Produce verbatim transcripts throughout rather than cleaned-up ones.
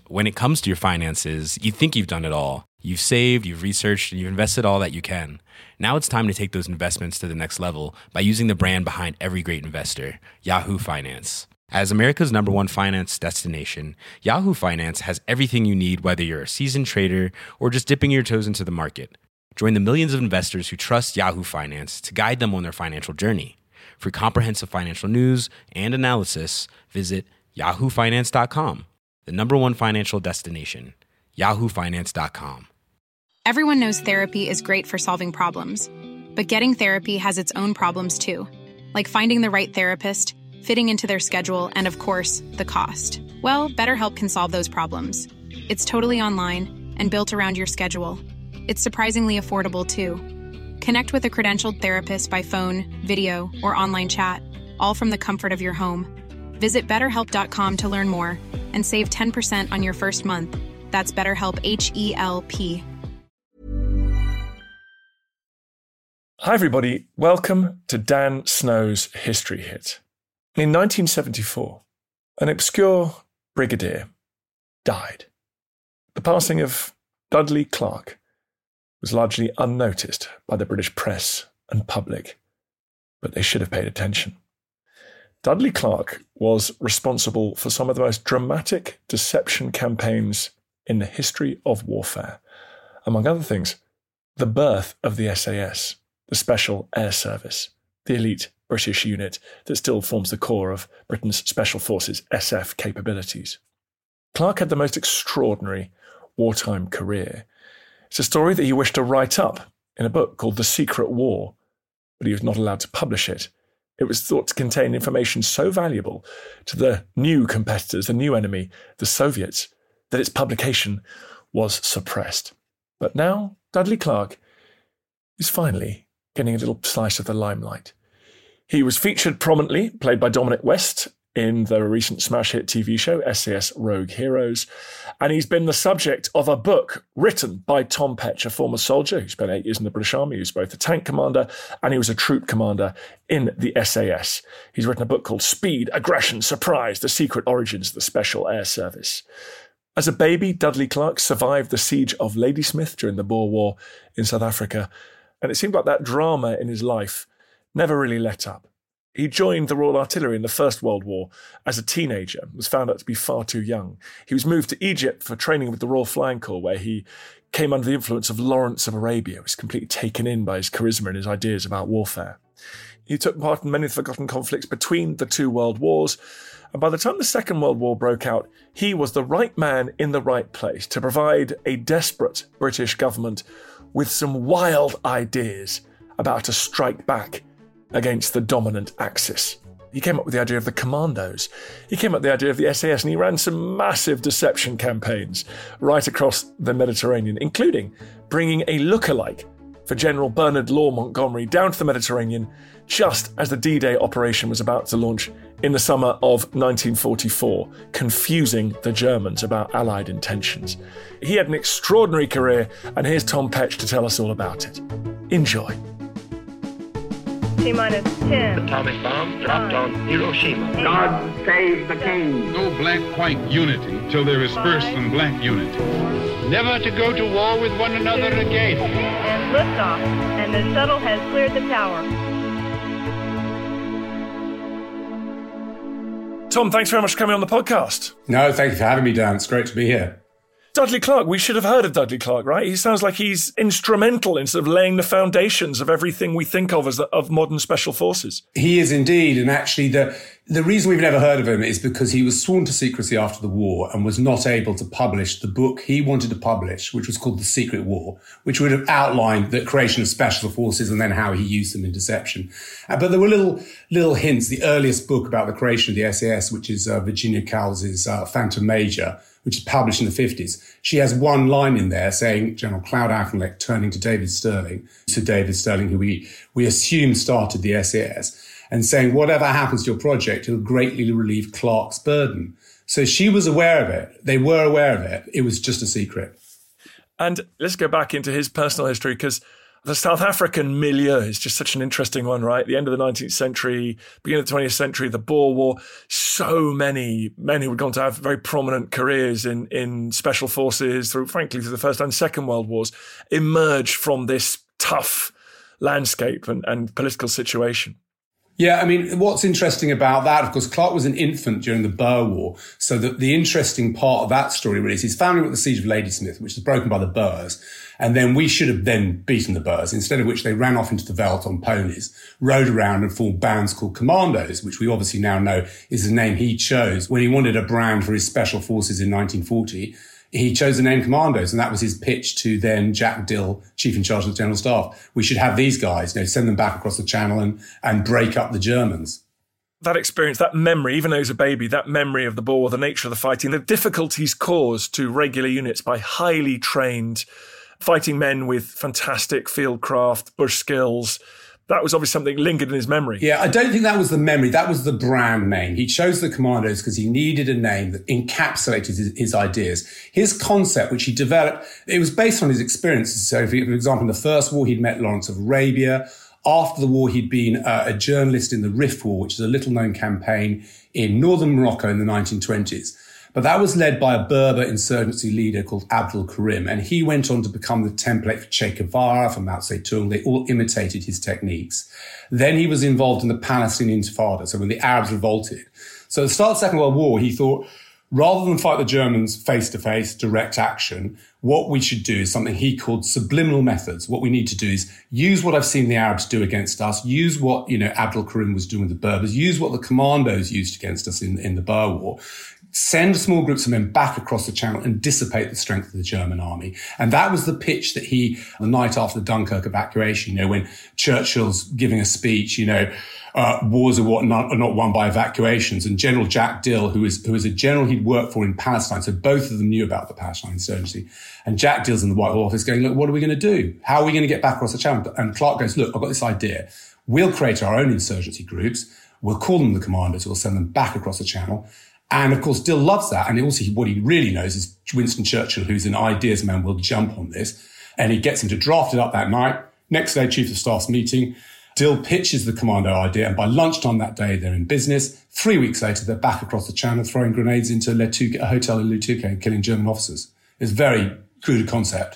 when it comes to your finances, you think you've done it all. You've saved, you've researched, and you've invested all that you can. Now it's time to take those investments to the next level by using the brand behind every great investor, Yahoo Finance. As America's number one finance destination, Yahoo Finance has everything you need, whether you're a seasoned trader or just dipping your toes into the market. Join the millions of investors who trust Yahoo Finance to guide them on their financial journey. For comprehensive financial news and analysis, visit yahoo finance dot com, the number one financial destination, yahoo finance dot com. Everyone knows therapy is great for solving problems, but getting therapy has its own problems too, like finding the right therapist, fitting into their schedule, and of course, the cost. Well, BetterHelp can solve those problems. It's totally online and built around your schedule. It's surprisingly affordable too. Connect with a credentialed therapist by phone, video, or online chat, all from the comfort of your home. Visit better help dot com to learn more and save ten percent on your first month. That's BetterHelp, H E L P. Hi everybody, welcome to Dan Snow's History Hit. In nineteen seventy-four, an obscure brigadier died. The passing of Dudley Clarke was largely unnoticed by the British press and public, but they should have paid attention. Dudley Clarke was responsible for some of the most dramatic deception campaigns in the history of warfare. Among other things, the birth of the S A S, the Special Air Service, the elite British unit that still forms the core of Britain's Special Forces S F capabilities. Clarke had the most extraordinary wartime career. It's a story that he wished to write up in a book called The Secret War, but he was not allowed to publish it. It was thought to contain information so valuable to the new competitors, the new enemy, the Soviets, that its publication was suppressed. But now, Dudley Clarke is finally getting a little slice of the limelight. He was featured prominently, played by Dominic West, in the recent smash hit T V show S A S Rogue Heroes, and he's been the subject of a book written by Tom Petch, a former soldier who spent eight years in the British Army. He was both a tank commander and he was a troop commander in the S A S. He's written a book called Speed, Aggression, Surprise, The Secret Origins of the Special Air Service. As a baby, Dudley Clarke survived the siege of Ladysmith during the Boer War in South Africa, and it seemed like that drama in his life never really let up. He joined the Royal Artillery in the First World War as a teenager, was found out to be far too young. He was moved to Egypt for training with the Royal Flying Corps, where he came under the influence of Lawrence of Arabia, was completely taken in by his charisma and his ideas about warfare. He took part in many of the forgotten conflicts between the two world wars, and by the time the Second World War broke out, he was the right man in the right place to provide a desperate British government with some wild ideas about a strike back against the dominant Axis. He came up with the idea of the commandos. He came up with the idea of the S A S, and he ran some massive deception campaigns right across the Mediterranean, including bringing a lookalike for General Bernard Law Montgomery down to the Mediterranean just as the D-Day operation was about to launch in the summer of nineteen forty-four, confusing the Germans about Allied intentions. He had an extraordinary career, and here's Tom Petch to tell us all about it. Enjoy. T-minus ten. Atomic bomb dropped nine, on Hiroshima. eight, God save the king. No black-white unity till there is first some black unity. Never to go to war with one another again. And liftoff, and the shuttle has cleared the tower. Tom, thanks very much for coming on the podcast. No, thank you for having me, Dan. It's great to be here. Dudley Clarke, we should have heard of Dudley Clarke, right? He sounds like he's instrumental in sort of laying the foundations of everything we think of as the, of modern special forces. He is indeed. And actually, the, the reason we've never heard of him is because he was sworn to secrecy after the war and was not able to publish the book he wanted to publish, which was called The Secret War, which would have outlined the creation of special forces and then how he used them in deception. Uh, but there were little little hints. The earliest book about the creation of the S A S, which is uh, Virginia Cowles's uh, Phantom Major, which is published in the fifties. She has one line in there saying, General Cloud Auchinleck turning to David Stirling, Sir David Stirling, who we, we assume started the S A S, and saying, whatever happens to your project, it'll greatly relieve Clarke's burden. So she was aware of it. They were aware of it. It was just a secret. And let's go back into his personal history, because The South African milieu is just such an interesting one, right? The end of the nineteenth century, beginning of the twentieth century, the Boer War, so many men who had gone to have very prominent careers in, in special forces, through, frankly, through the First and Second World Wars, emerged from this tough landscape and, and political situation. Yeah, I mean, what's interesting about that, of course, Clark was an infant during the Boer War. So the, the interesting part of that story really is his family were at the siege of Ladysmith, which was broken by the Boers. And then we should have then beaten the Boers, instead of which they ran off into the veldt on ponies, rode around and formed bands called commandos, which we obviously now know is the name he chose when he wanted a brand for his special forces in nineteen forty. He chose the name Commandos, and that was his pitch to then Jack Dill, Chief in Charge of the General Staff. We should have these guys, you know, send them back across the Channel and, and break up the Germans. That experience, that memory, even though he was a baby, that memory of the Boer, the nature of the fighting, the difficulties caused to regular units by highly trained fighting men with fantastic fieldcraft, bush skills, that was obviously something lingered in his memory. Yeah, I don't think that was the memory. That was the brand name. He chose the Commandos because he needed a name that encapsulated his, his ideas. His concept, which he developed, it was based on his experiences. So, for example, in the First War, he'd met Lawrence of Arabia. After the war, he'd been uh, a journalist in the Rif War, which is a little-known campaign in northern Morocco in the nineteen twenties. But that was led by a Berber insurgency leader called Abdul Karim, and he went on to become the template for Che Guevara, for Mao Zedong. They all imitated his techniques. Then he was involved in the Palestinian Intifada, so when the Arabs revolted. So at the start of the Second World War, he thought, rather than fight the Germans face-to-face, direct action, what we should do is something he called subliminal methods. What we need to do is use what I've seen the Arabs do against us, use what, you know, Abdul Karim was doing with the Berbers, use what the commandos used against us in, in the Boer War, send small groups of men back across the Channel and dissipate the strength of the German army. And that was the pitch that he, the night after the Dunkirk evacuation, you know, when Churchill's giving a speech, you know, uh, wars are, what not, are not won by evacuations. And General Jack Dill, who is, who is a general he'd worked for in Palestine, so both of them knew about the Palestine insurgency. And Jack Dill's in the Whitehall office going, look, what are we going to do? How are we going to get back across the Channel? And Clark goes, look, I've got this idea. We'll create our own insurgency groups. We'll call them the Commandos. We'll send them back across the Channel. And of course, Dill loves that. And also, what he really knows is Winston Churchill, who's an ideas man, will jump on this. And he gets him to draft it up that night. Next day, Chief of Staff's meeting. Dill pitches the commando idea. And by lunchtime that day, they're in business. Three weeks later, they're back across the Channel, throwing grenades into Le Touquet, a hotel in Le Touquet, and killing German officers. It's a very crude concept.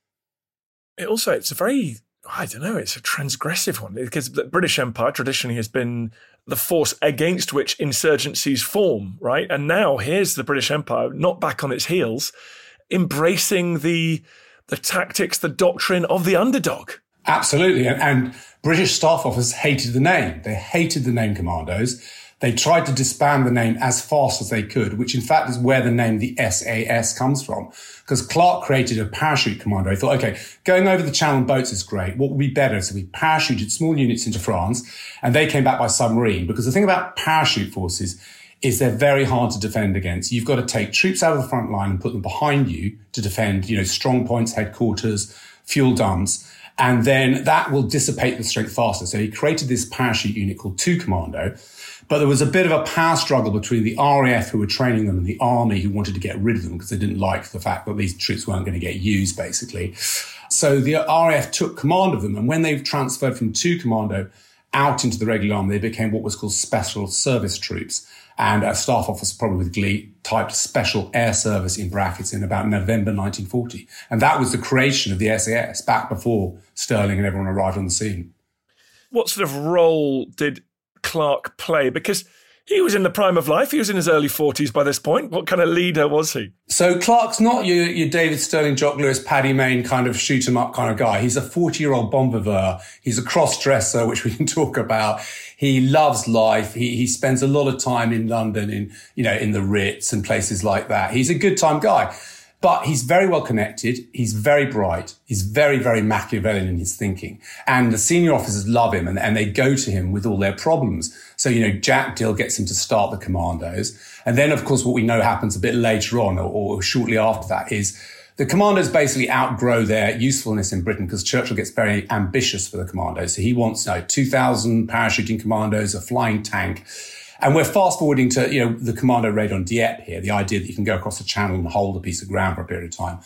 It also, it's a very, I don't know, it's a transgressive one, because the British Empire traditionally has been the force against which insurgencies form, right? And now here's the British Empire, not back on its heels, embracing the the tactics, the doctrine of the underdog. Absolutely. And, and British staff officers hated the name. They hated the name Commandos. They tried to disband the name as fast as they could, which in fact is where the name the S A S comes from. Because Clark created a parachute commando. He thought, okay, going over the Channel in boats is great. What would be better? So we parachuted small units into France, and they came back by submarine. Because the thing about parachute forces is they're very hard to defend against. You've got to take troops out of the front line and put them behind you to defend, you know, strong points, headquarters, fuel dumps. And then that will dissipate the strength faster. So he created this parachute unit called two Commando. But there was a bit of a power struggle between the R A F, who were training them, and the army, who wanted to get rid of them because they didn't like the fact that these troops weren't going to get used, basically. So the R A F took command of them. And when they transferred from two Commando out into the regular army, they became what was called Special Service Troops. And a staff officer, probably with glee, typed Special Air Service in brackets in about November nineteen forty. And that was the creation of the S A S, back before Sterling and everyone arrived on the scene. What sort of role did Clark play? Because he was in the prime of life. He was in his early forties by this point. What kind of leader was he? So Clark's not your, your David Sterling, Jock Lewis, Paddy Mayne kind of shoot 'em up kind of guy. He's a forty-year-old bon vivant. He's a cross-dresser, which we can talk about. He loves life. He, he spends a lot of time in London, in, you know, in the Ritz and places like that. He's a good time guy. But he's very well connected. He's very bright. He's very, very Machiavellian in his thinking. And the senior officers love him, and, and they go to him with all their problems. So, you know, Jack Dill gets him to start the Commandos. And then, of course, what we know happens a bit later on, or, or shortly after that, is the Commandos basically outgrow their usefulness in Britain, because Churchill gets very ambitious for the Commandos. So he wants, you know, two thousand parachuting Commandos, a flying tank. And we're fast forwarding to, you know, the commando raid on Dieppe here, the idea that you can go across the Channel and hold a piece of ground for a period of time.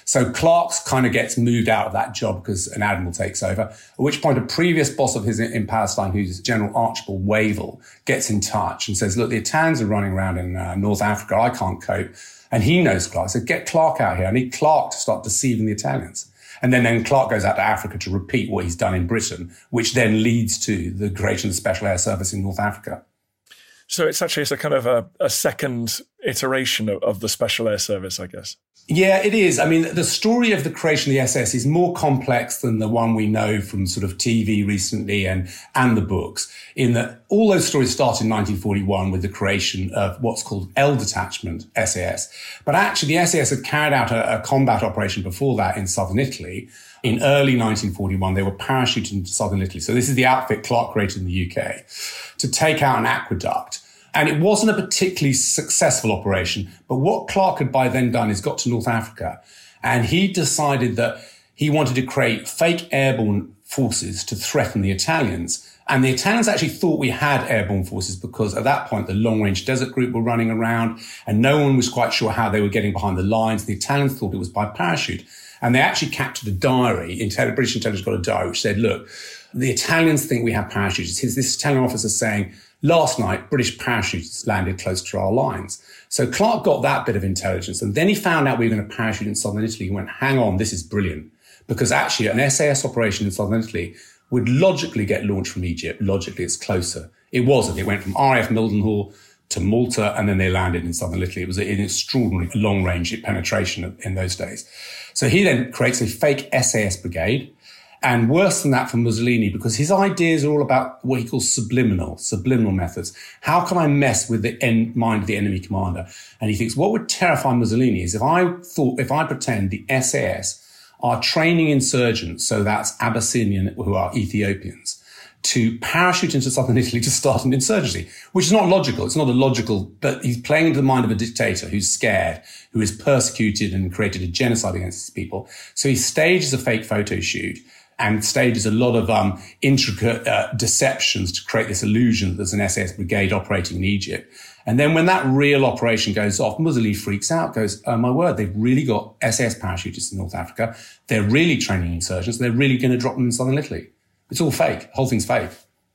So Clark's kind of gets moved out of that job because an admiral takes over, at which point a previous boss of his in Palestine, who's General Archibald Wavell, gets in touch and says, look, the Italians are running around in uh, North Africa. I can't cope. And he knows Clark. So get Clark out here. I need Clark to start deceiving the Italians. And then, then Clark goes out to Africa to repeat what he's done in Britain, which then leads to the creation of the Special Air Service in North Africa. So it's actually it's a kind of a, a second iteration of, of the Special Air Service, I guess. Yeah, it is. I mean, the story of the creation of the S S is more complex than the one we know from sort of T V recently and, and the books, in that all those stories start in nineteen forty-one with the creation of what's called L Detachment S A S. But actually, the S A S had carried out a, a combat operation before that in southern Italy. In early nineteen forty-one, they were parachuted into southern Italy. So this is the outfit Clark created in the U K to take out an aqueduct. And it wasn't a particularly successful operation. But what Clark had by then done is got to North Africa, and he decided that he wanted to create fake airborne forces to threaten the Italians. And the Italians actually thought we had airborne forces because at that point, the Long-Range Desert Group were running around and no one was quite sure how they were getting behind the lines. The Italians thought it was by parachute. And they actually captured a diary. Intel- British intelligence got a diary which said, look, the Italians think we have parachutes. Here's this Italian officer saying, last night, British parachutes landed close to our lines. So Clark got that bit of intelligence. And then he found out we were going to parachute in southern Italy. He went, hang on, this is brilliant. Because actually an S A S operation in southern Italy would logically get launched from Egypt. Logically, it's closer. It wasn't. It went from R A F Mildenhall to Malta, and then they landed in southern Italy. It was an extraordinary long-range penetration in those days. So he then creates a fake S A S brigade. And worse than that for Mussolini, because his ideas are all about what he calls subliminal, subliminal methods. How can I mess with the en- mind of the enemy commander? And he thinks what would terrify Mussolini is if I thought, if I pretend the S A S are training insurgents, so that's Abyssinian, who are Ethiopians, to parachute into southern Italy to start an insurgency, which is not logical. It's not a logical, but he's playing into the mind of a dictator who's scared, who is persecuted and created a genocide against his people. So he stages a fake photo shoot and stages a lot of um, intricate uh, deceptions to create this illusion that there's an S A S brigade operating in Egypt. And then when that real operation goes off, Mussolini freaks out, goes, oh my word, they've really got S A S parachutists in North Africa. They're really training insurgents. They're really going to drop them in southern Italy. It's all fake. The whole thing's fake.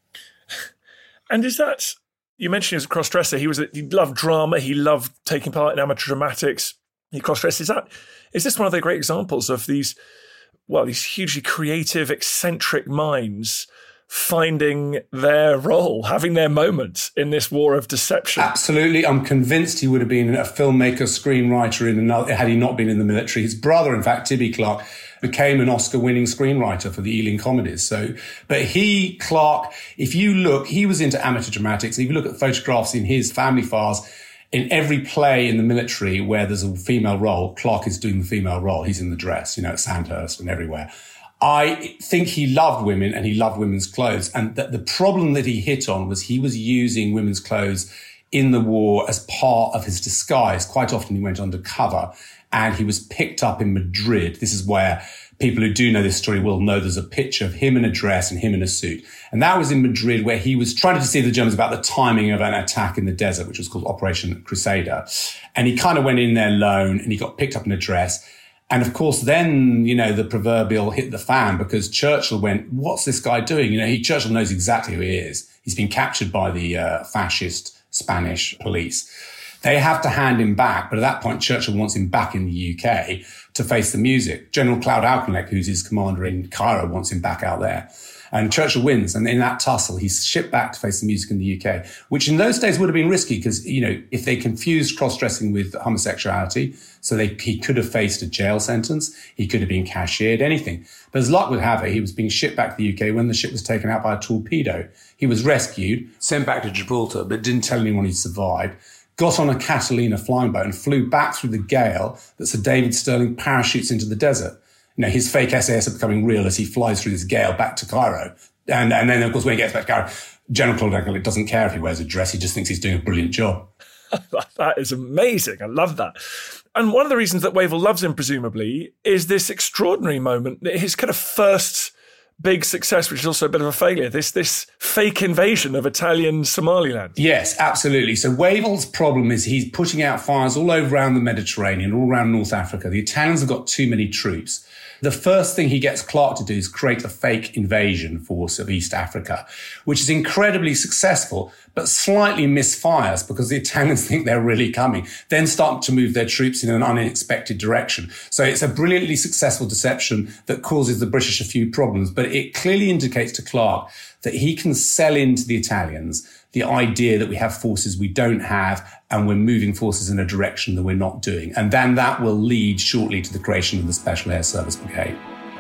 And is that, you mentioned he was a cross-dresser. He was a, he loved drama. He loved taking part in amateur dramatics. He cross-dressed. Is that, is this one of the great examples of these, well, these hugely creative, eccentric minds finding their role, having their moment in this war of deception? Absolutely. I'm convinced he would have been a filmmaker, screenwriter in another, had he not been in the military. His brother, in fact, Tibby Clark, became an Oscar-winning screenwriter for the Ealing comedies. So, but he, Clark, if you look, he was into amateur dramatics. If you look at photographs in his family files, in every play in the military where there's a female role, Clark is doing the female role. He's in the dress, you know, at Sandhurst and everywhere. I think he loved women and he loved women's clothes. And the, the problem that he hit on was he was using women's clothes in the war as part of his disguise. Quite often he went undercover and he was picked up in Madrid. This is where people who do know this story will know there's a picture of him in a dress and him in a suit. And that was in Madrid, where he was trying to deceive the Germans about the timing of an attack in the desert, which was called Operation Crusader. And he kind of went in there alone and he got picked up in a dress. And of course, then, you know, the proverbial hit the fan, because Churchill went, what's this guy doing? You know, he, Churchill knows exactly who he is. He's been captured by the uh, fascist Spanish police. They have to hand him back. But at that point, Churchill wants him back in the U K to face the music. General Claude Auchinleck, who's his commander in Cairo, wants him back out there. And Churchill wins. And in that tussle, he's shipped back to face the music in the U K, which in those days would have been risky because, you know, if they confused cross-dressing with homosexuality, so they, he could have faced a jail sentence, he could have been cashiered, anything. But as luck would have it, he was being shipped back to the U K when the ship was taken out by a torpedo. He was rescued, sent back to Gibraltar, but didn't tell anyone he survived, got on a Catalina flying boat and flew back through the gale that Sir David Stirling parachutes into the desert. You know, his fake S A S are becoming real as he flies through this gale back to Cairo. And, and then, of course, when he gets back to Cairo, General Claude Auchinleck doesn't care if he wears a dress. He just thinks he's doing a brilliant job. That is amazing. I love that. And one of the reasons that Wavell loves him, presumably, is this extraordinary moment, his kind of first big success, which is also a bit of a failure, this this fake invasion of Italian Somaliland. Yes, absolutely. So Wavell's problem is he's putting out fires all over around the Mediterranean, all around North Africa. The Italians have got too many troops. The first thing he gets Clark to do is create a fake invasion force of East Africa, which is incredibly successful, but slightly misfires because the Italians think they're really coming, then start to move their troops in an unexpected direction. So it's a brilliantly successful deception that causes the British a few problems, but it clearly indicates to Clark that he can sell into the Italians the idea that we have forces we don't have and we're moving forces in a direction that we're not doing. And then that will lead shortly to the creation of the Special Air Service Brigade.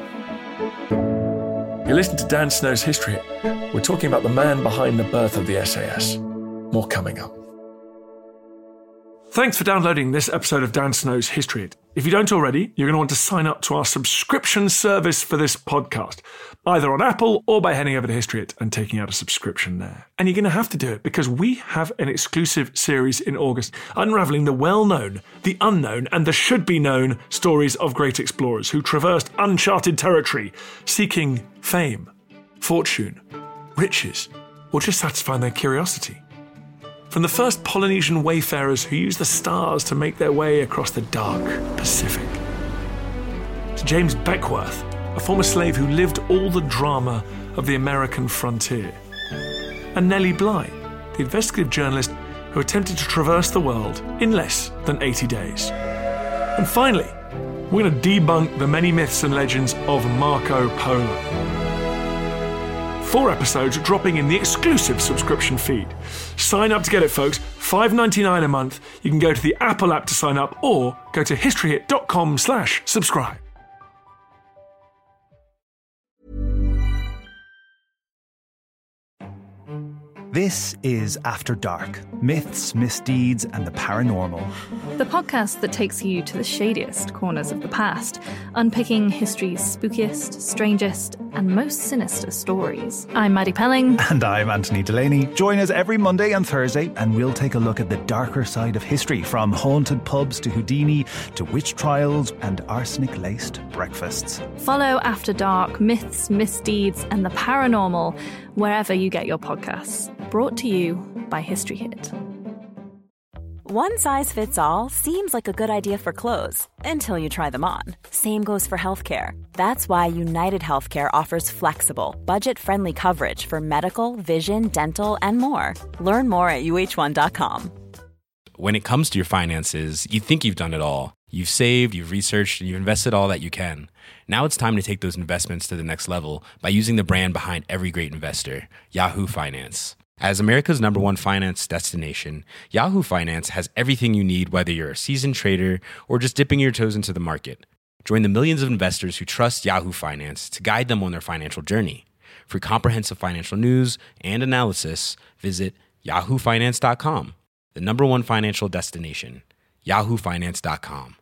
You listen to Dan Snow's History. We're talking about the man behind the birth of the S A S. More coming up. Thanks for downloading this episode of Dan Snow's History Hit. If you don't already, you're going to want to sign up to our subscription service for this podcast, either on Apple or by heading over to History Hit and taking out a subscription there. And you're going to have to do it because we have an exclusive series in August unravelling the well-known, the unknown, and the should-be-known stories of great explorers who traversed uncharted territory, seeking fame, fortune, riches, or just satisfying their curiosity. From the first Polynesian wayfarers who used the stars to make their way across the dark Pacific, to James Beckworth, a former slave who lived all the drama of the American frontier, and Nellie Bly, the investigative journalist who attempted to traverse the world in less than eighty days. And finally, we're going to debunk the many myths and legends of Marco Polo. Four episodes dropping in the exclusive subscription feed. Sign up to get it, folks. five dollars and ninety-nine cents a month. You can go to the Apple app to sign up or go to historyhit.com slash subscribe. This is After Dark, myths, misdeeds, and the paranormal. The podcast that takes you to the shadiest corners of the past, unpicking history's spookiest, strangest, and most sinister stories. I'm Maddie Pelling. And I'm Anthony Delaney. Join us every Monday and Thursday, and we'll take a look at the darker side of history, from haunted pubs to Houdini, to witch trials and arsenic-laced breakfasts. Follow After Dark, myths, misdeeds, and the paranormal wherever you get your podcasts. Brought to you by History Hit. One size fits all seems like a good idea for clothes until you try them on. Same goes for healthcare. That's why United Healthcare offers flexible, budget-friendly coverage for medical, vision, dental, and more. Learn more at U H one dot com. When it comes to your finances, you think you've done it all. You've saved, you've researched, and you've invested all that you can. Now it's time to take those investments to the next level by using the brand behind every great investor, Yahoo Finance. As America's number one finance destination, Yahoo Finance has everything you need, whether you're a seasoned trader or just dipping your toes into the market. Join the millions of investors who trust Yahoo Finance to guide them on their financial journey. For comprehensive financial news and analysis, visit yahoo finance dot com, the number one financial destination, yahoo finance dot com.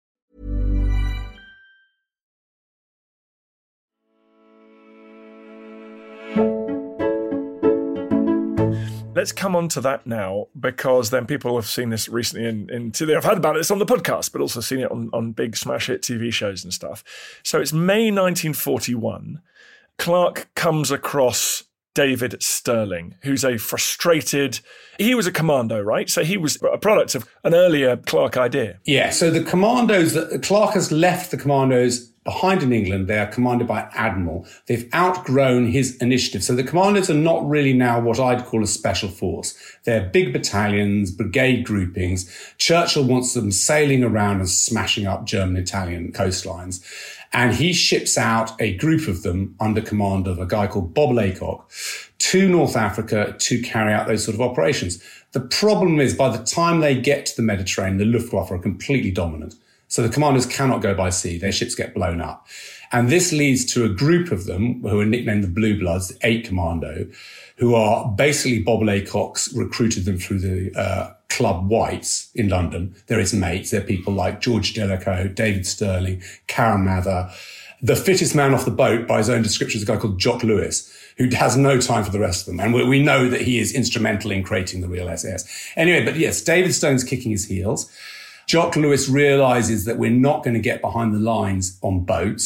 Let's come on to that now, because then people have seen this recently in, in I've heard about this on the podcast, but also seen it on, on big smash hit T V shows and stuff. So it's May nineteen forty-one. Clark comes across David Stirling, who's a frustrated, he was a commando, right? So he was a product of an earlier Clark idea. Yeah, so the commandos, that Clark has left the commandos behind in England. They are commanded by Admiral. They've outgrown his initiative. So the commandos are not really now what I'd call a special force. They're big battalions, brigade groupings. Churchill wants them sailing around and smashing up German Italian coastlines. And he ships out a group of them under command of a guy called Bob Laycock to North Africa to carry out those sort of operations. The problem is, by the time they get to the Mediterranean, the Luftwaffe are completely dominant. So the commanders cannot go by sea. Their ships get blown up. And this leads to a group of them who are nicknamed the Blue Bloods, the eight Commando, who are basically Bob Laycock's recruited them through the uh, Club Whites in London. They're his mates. They're people like George Jellicoe, David Stirling, Karen Mather. The fittest man off the boat, by his own description, is a guy called Jock Lewis, who has no time for the rest of them. And we, we know that he is instrumental in creating the real S A S. Anyway, but yes, David Stirling's kicking his heels. Jock Lewis realizes that we're not going to get behind the lines on boats.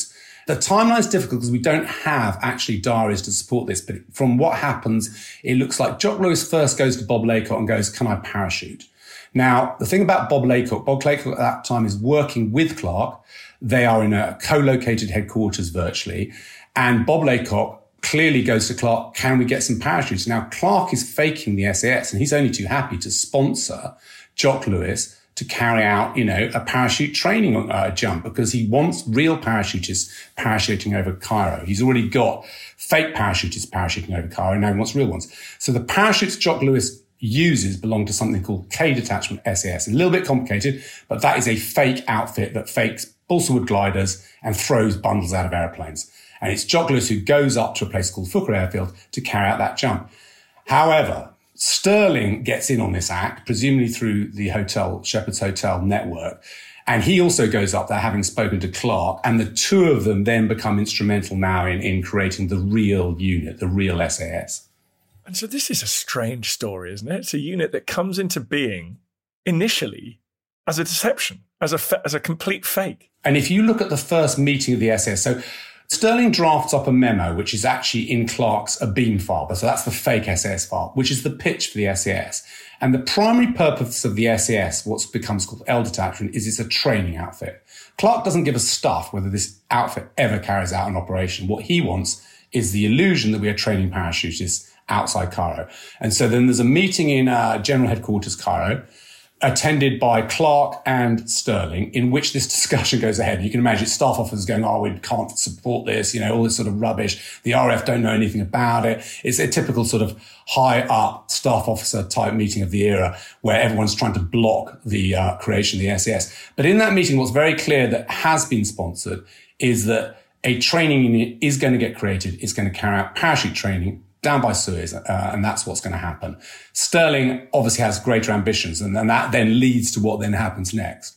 The timeline's difficult because we don't have actually diaries to support this. But from what happens, it looks like Jock Lewis first goes to Bob Laycock and goes, can I parachute? Now, the thing about Bob Laycock, Bob Laycock at that time is working with Clark. They are in a co-located headquarters virtually. And Bob Laycock clearly goes to Clark, can we get some parachutes? Now, Clark is faking the S A S and he's only too happy to sponsor Jock Lewis to carry out, you know, a parachute training uh, jump because he wants real parachutists parachuting over Cairo. He's already got fake parachutists parachuting over Cairo, and now he wants real ones. So the parachutes Jock Lewis uses belong to something called K Detachment S A S. A little bit complicated, but that is a fake outfit that fakes balsa wood gliders and throws bundles out of airplanes. And it's Jock Lewis who goes up to a place called Fuqua Airfield to carry out that jump. However, Sterling gets in on this act, presumably through the hotel, Shepherd's Hotel network. And he also goes up there having spoken to Clark. And the two of them then become instrumental now in, in creating the real unit, the real S A S. And so this is a strange story, isn't it? It's a unit that comes into being initially as a deception, as a, fa- as a complete fake. And if you look at the first meeting of the S A S, so Sterling drafts up a memo, which is actually in Clark's Abeam file. So that's the fake S A S file, which is the pitch for the S A S. And the primary purpose of the S A S, what becomes called L Detachment, is it's a training outfit. Clark doesn't give a stuff whether this outfit ever carries out an operation. What he wants is the illusion that we are training parachutists outside Cairo. And so then there's a meeting in uh, General Headquarters, Cairo, attended by Clark and Sterling, in which this discussion goes ahead. You can imagine staff officers going, oh, we can't support this, you know, all this sort of rubbish. The R A F don't know anything about it. It's a typical sort of high up staff officer type meeting of the era where everyone's trying to block the uh, creation of the S A S. But in that meeting, what's very clear that has been sponsored is that a training unit is going to get created. It's going to carry out parachute training down by Suez, uh, and that's what's going to happen. Sterling obviously has greater ambitions, and, and that then leads to what then happens next.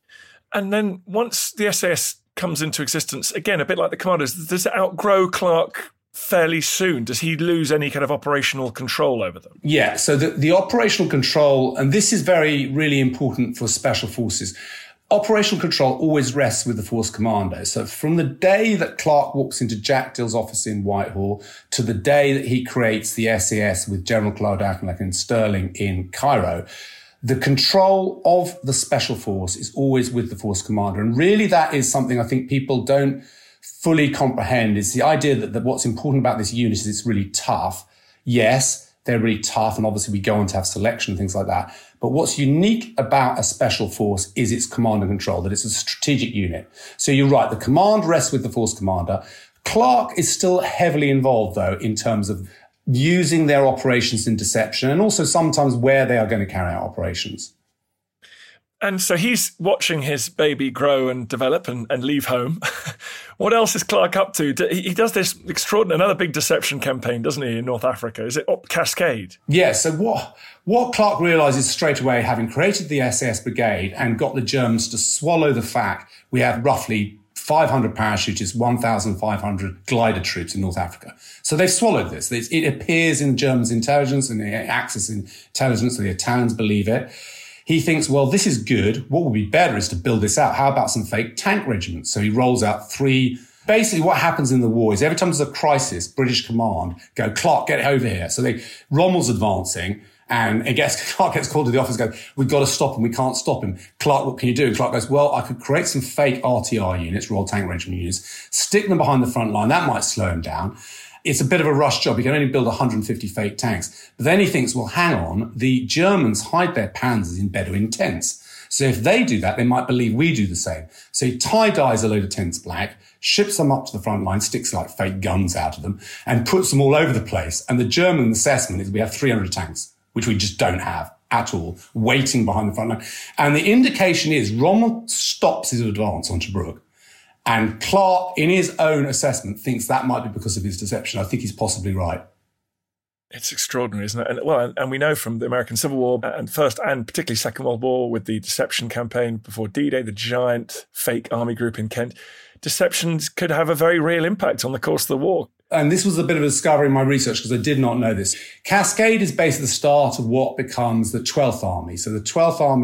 And then once the S A S comes into existence, again, a bit like the Commandos, does it outgrow Clark fairly soon? Does he lose any kind of operational control over them? Yeah, so the, the operational control, and this is very, really important for special forces, operational control always rests with the force commander. So from the day that Clark walks into Jack Dill's office in Whitehall to the day that he creates the S A S with General Claude Auchinleck and Sterling in Cairo, the control of the special force is always with the force commander. And really that is something I think people don't fully comprehend, is the idea that, that what's important about this unit is it's really tough. Yes, they're really tough, and obviously we go on to have selection and things like that. But what's unique about a special force is its command and control, that it's a strategic unit. So you're right, the command rests with the force commander. Clark is still heavily involved, though, in terms of using their operations in deception and also sometimes where they are going to carry out operations. And so he's watching his baby grow and develop and, and leave home. What else is Clark up to? He does this extraordinary, another big deception campaign, doesn't he, in North Africa? Is it Op Cascade? Yeah, so what, what Clark realises straight away, having created the S A S brigade and got the Germans to swallow the fact we have roughly five hundred parachutists, one thousand five hundred glider troops in North Africa. So they've swallowed this. It appears in Germans' intelligence and Axis intelligence, and the Italians believe it. He thinks, well, this is good. What would be better is to build this out. How about some fake tank regiments? So he rolls out three. Basically, what happens in the war is every time there's a crisis, British command go, Clark, get over here. So they, Rommel's advancing, and it gets, Clark gets called to the office, goes, we've got to stop him. We can't stop him. Clark, what can you do? And Clark goes, well, I could create some fake R T R units, Royal Tank Regiment units, stick them behind the front line. That might slow him down. It's a bit of a rush job. You can only build one hundred fifty fake tanks. But then he thinks, well, hang on, the Germans hide their panzers in Bedouin tents. So if they do that, they might believe we do the same. So he tie-dyes a load of tents black, ships them up to the front line, sticks like fake guns out of them, and puts them all over the place. And the German assessment is we have three hundred tanks, which we just don't have at all, waiting behind the front line. And the indication is Rommel stops his advance on Tobruk. And Clark, in his own assessment, thinks that might be because of his deception. I think he's possibly right. It's extraordinary, isn't it? And, well, and we know from the American Civil War and First and particularly Second World War with the deception campaign before D-Day, the giant fake army group in Kent, deceptions could have a very real impact on the course of the war. And this was a bit of a discovery in my research because I did not know this. Cascade is basically the start of what becomes the twelfth Army. So the twelfth Army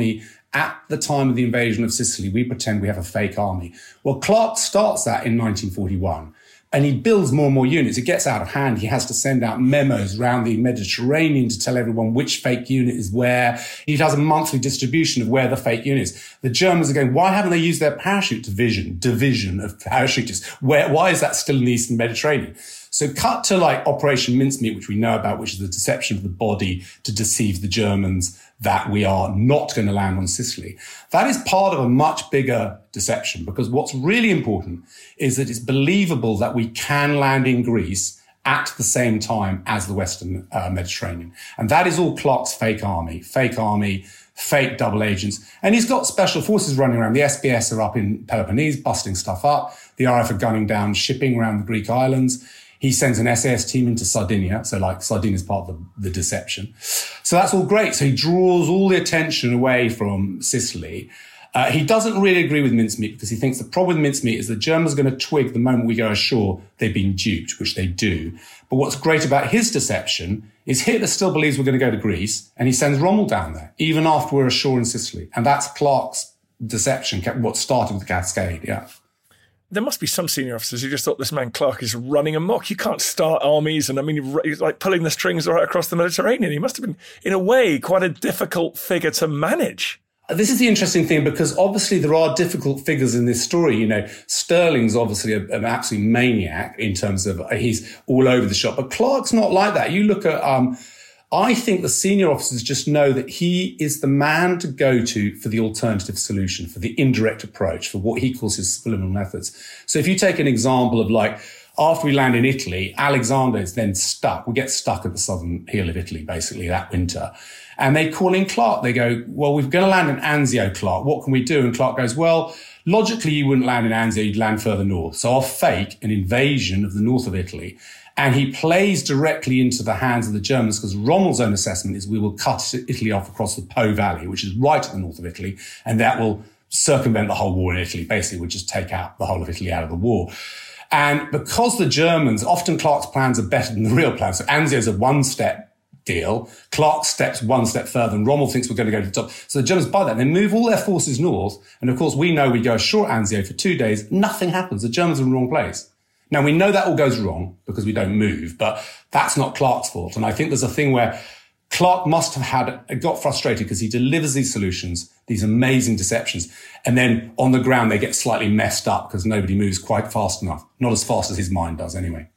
at the time of the invasion of Sicily, we pretend we have a fake army. Well, Clark starts that in nineteen forty-one. And he builds more and more units. It gets out of hand. He has to send out memos around the Mediterranean to tell everyone which fake unit is where. He does a monthly distribution of where the fake unit is. The Germans are going, why haven't they used their parachute division, division of parachutists? Where, why is that still in the Eastern Mediterranean? So cut to like Operation Mincemeat, which we know about, which is the deception of the body to deceive the Germans that we are not going to land on Sicily. That is part of a much bigger deception, because what's really important is that it's believable that we can land in Greece at the same time as the Western uh, Mediterranean. And that is all Clark's fake army, fake army, fake double agents. And he's got special forces running around. The S B S are up in Peloponnese, busting stuff up. The R A F are gunning down shipping around the Greek islands. He sends an S A S team into Sardinia. So like Sardinia is part of the, the deception. So that's all great. So he draws all the attention away from Sicily. Uh, he doesn't really agree with mincemeat because he thinks the problem with mincemeat is the Germans are going to twig the moment we go ashore they've been duped, which they do. But what's great about his deception is Hitler still believes we're going to go to Greece, and he sends Rommel down there, even after we're ashore in Sicily. And that's Clark's deception, what started with the Cascade, yeah. There must be some senior officers who just thought this man Clark is running amok. You can't start armies, and I mean, he's like pulling the strings right across the Mediterranean. He must have been, in a way, quite a difficult figure to manage. This is the interesting thing, because obviously there are difficult figures in this story. You know, Sterling's obviously a, an absolute maniac in terms of he's all over the shop, but Clark's not like that. You look at, um, I think the senior officers just know that he is the man to go to for the alternative solution, for the indirect approach, for what he calls his subliminal methods. So if you take an example of like, after we land in Italy, Alexander is then stuck. We get stuck at the southern heel of Italy, basically, that winter. And they call in Clark. They go, well, we're going to land in Anzio, Clark. What can we do? And Clark goes, well, logically, you wouldn't land in Anzio. You'd land further north. So I'll fake an invasion of the north of Italy. And he plays directly into the hands of the Germans, because Rommel's own assessment is we will cut Italy off across the Po Valley, which is right at the north of Italy. And that will circumvent the whole war in Italy. Basically, we'll just take out the whole of Italy out of the war. And because the Germans, often Clark's plans are better than the real plans. So Anzio's a one-step deal. Clark steps one step further, and Rommel thinks we're going to go to the top. So the Germans buy that. They move all their forces north. And of course, we know we go ashore at Anzio for two days. Nothing happens. The Germans are in the wrong place. Now, we know that all goes wrong because we don't move, but that's not Clark's fault. And I think there's a thing where Clark must have had, got frustrated because he delivers these solutions, these amazing deceptions. And then on the ground, they get slightly messed up because nobody moves quite fast enough. Not as fast as his mind does anyway.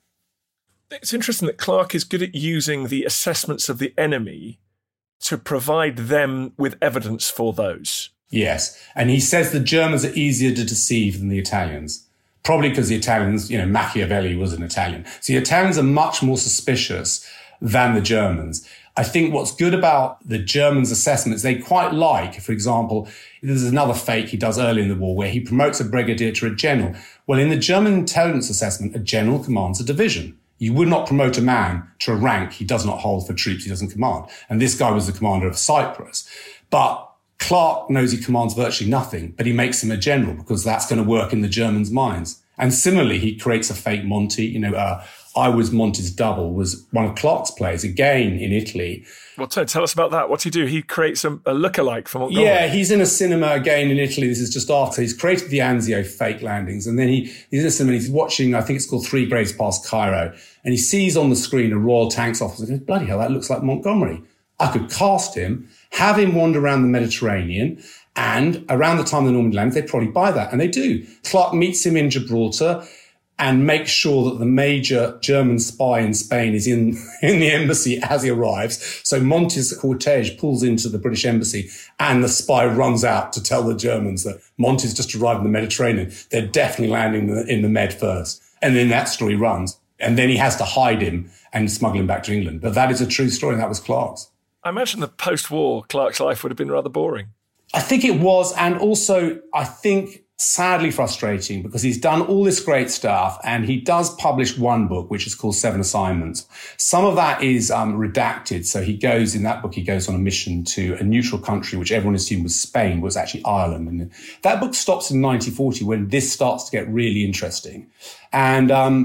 It's interesting that Clark is good at using the assessments of the enemy to provide them with evidence for those. Yes. And he says the Germans are easier to deceive than the Italians. Probably because the Italians, you know, Machiavelli was an Italian. So the Italians are much more suspicious than the Germans. I think what's good about the Germans' assessments, they quite like, for example, there's another fake he does early in the war where he promotes a brigadier to a general. Well, in the German intelligence assessment, a general commands a division. You would not promote a man to a rank he does not hold for troops he doesn't command. And this guy was the commander of Cyprus. But Clark knows he commands virtually nothing, but he makes him a general because that's going to work in the Germans' minds. And similarly, he creates a fake Monty. You know, uh, I Was Monty's Double was one of Clark's plays, again in Italy. Well, tell us about that. What's he do? He creates a, a lookalike from Montgomery. Yeah, he's in a cinema again in Italy. This is just after. He's created the Anzio fake landings. And then he, he's in a cinema and he's watching, I think it's called Three Grades Past Cairo. And he sees on the screen a Royal Tanks officer. He goes, bloody hell, that looks like Montgomery. I could cast him, have him wander around the Mediterranean, and around the time the Normandy lands, they'd probably buy that. And they do. Clark meets him in Gibraltar and makes sure that the major German spy in Spain is in, in the embassy as he arrives. So Monty's cortege pulls into the British embassy and the spy runs out to tell the Germans that Monty's just arrived in the Mediterranean. They're definitely landing in the, in the Med first. And then that story runs. And then he has to hide him and smuggle him back to England. But that is a true story, and that was Clark's. I imagine the post-war Clark's life would have been rather boring. I think it was, and also I think sadly frustrating because he's done all this great stuff and he does publish one book, which is called Seven Assignments. Some of that is um, redacted. So he goes, in that book, he goes on a mission to a neutral country, which everyone assumed was Spain, was actually Ireland. And that book stops in nineteen forty when this starts to get really interesting. And um,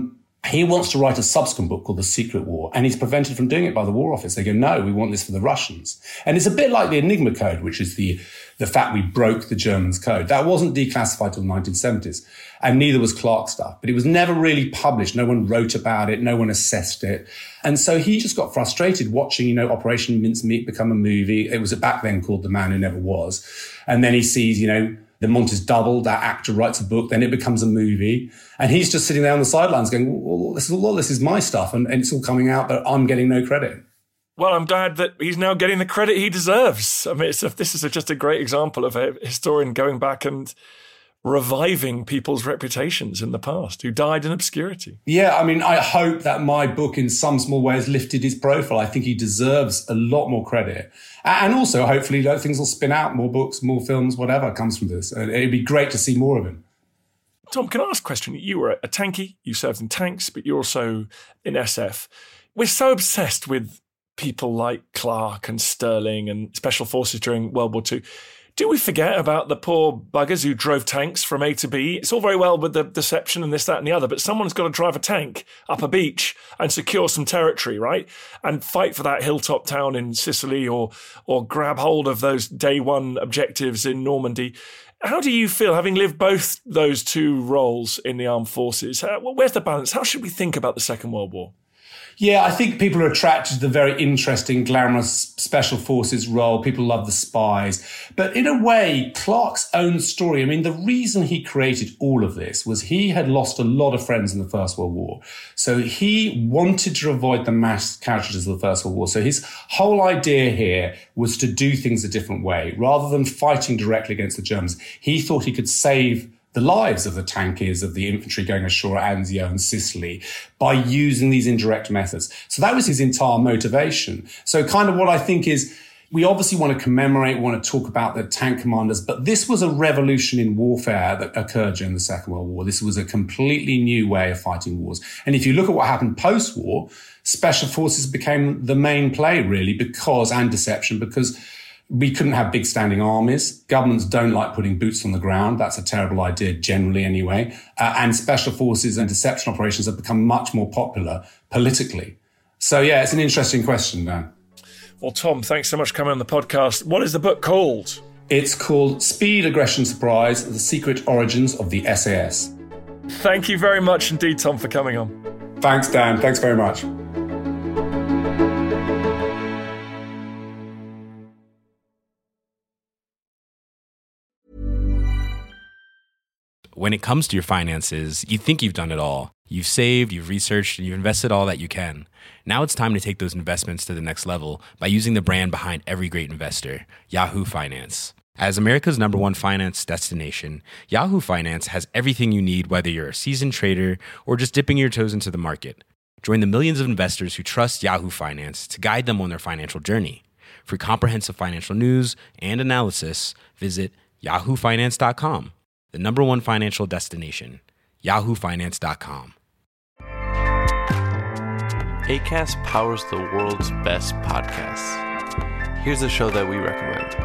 He wants to write a subsequent book called The Secret War, and he's prevented from doing it by the War Office. They go, no, we want this for the Russians. And it's a bit like the Enigma Code, which is the, the fact we broke the Germans' code. That wasn't declassified till the nineteen seventies, and neither was Clark's stuff. But it was never really published. No one wrote about it. No one assessed it. And so he just got frustrated watching, you know, Operation Mincemeat become a movie. It was back then called The Man Who Never Was. And then he sees, you know, the Montes Double, that actor writes a book, then it becomes a movie. And he's just sitting there on the sidelines going, well, this is, well, this is my stuff, and, and it's all coming out, but I'm getting no credit. Well, I'm glad that he's now getting the credit he deserves. I mean, it's a, this is a, just a great example of a historian going back and reviving people's reputations in the past who died in obscurity. Yeah, I mean, I hope that my book in some small way has lifted his profile. I think he deserves a lot more credit. And also, hopefully, things will spin out, more books, more films, whatever comes from this. It'd be great to see more of him. Tom, can I ask a question? You were a tankie, you served in tanks, but you're also in S F. We're so obsessed with people like Clark and Sterling and Special Forces during World War Two. Do we forget about the poor buggers who drove tanks from A to B? It's all very well with the deception and this, that and the other, but someone's got to drive a tank up a beach and secure some territory, right? And fight for that hilltop town in Sicily or or grab hold of those day one objectives in Normandy. How do you feel, having lived both those two roles in the armed forces? Where's the balance? How should we think about the Second World War? Yeah, I think people are attracted to the very interesting, glamorous Special Forces role. People love the spies. But in a way, Clark's own story, I mean, the reason he created all of this was he had lost a lot of friends in the First World War. So he wanted to avoid the mass casualties of the First World War. So his whole idea here was to do things a different way. Rather than fighting directly against the Germans, he thought he could save the lives of the tankies, of the infantry going ashore at Anzio and Sicily by using these indirect methods. So that was his entire motivation. So kind of what I think is, we obviously want to commemorate, want to talk about the tank commanders, but this was a revolution in warfare that occurred during the Second World War. This was a completely new way of fighting wars. And if you look at what happened post-war, Special Forces became the main play, really, because, and deception, because we couldn't have big standing armies. Governments don't like putting boots on the ground. That's a terrible idea generally anyway. Uh, and Special Forces and deception operations have become much more popular politically. So, yeah, it's an interesting question, Dan. Well, Tom, thanks so much for coming on the podcast. What is the book called? It's called Speed, Aggression, Surprise, The Secret Origins of the S A S. Thank you very much indeed, Tom, for coming on. Thanks, Dan. Thanks very much. When it comes to your finances, you think you've done it all. You've saved, you've researched, and you've invested all that you can. Now it's time to take those investments to the next level by using the brand behind every great investor, Yahoo Finance. As America's number one finance destination, Yahoo Finance has everything you need, whether you're a seasoned trader or just dipping your toes into the market. Join the millions of investors who trust Yahoo Finance to guide them on their financial journey. For comprehensive financial news and analysis, visit yahoo finance dot com. The number one financial destination, yahoo finance dot com. Acast powers the world's best podcasts. Here's a show that we recommend.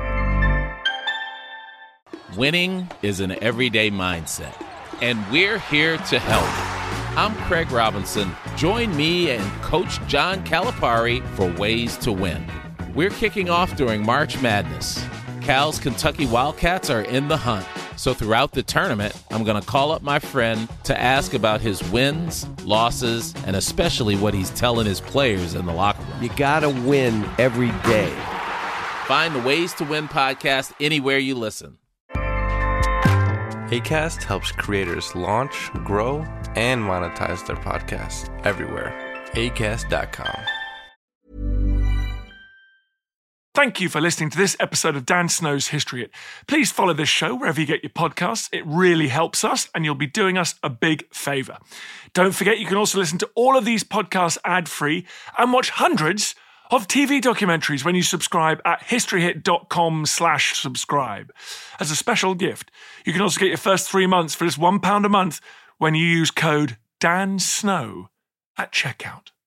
Winning is an everyday mindset, and we're here to help. I'm Craig Robinson. Join me and Coach John Calipari for Ways to Win. We're kicking off during March Madness. Cal's Kentucky Wildcats are in the hunt. So throughout the tournament, I'm going to call up my friend to ask about his wins, losses, and especially what he's telling his players in the locker room. You got to win every day. Find the Ways to Win podcast anywhere you listen. Acast helps creators launch, grow, and monetize their podcasts everywhere. acast dot com. Thank you for listening to this episode of Dan Snow's History Hit. Please follow this show wherever you get your podcasts. It really helps us, and you'll be doing us a big favour. Don't forget, you can also listen to all of these podcasts ad-free and watch hundreds of T V documentaries when you subscribe at historyhit.com slash subscribe. As a special gift, you can also get your first three months for just one pound a month when you use code DANSNOW at checkout.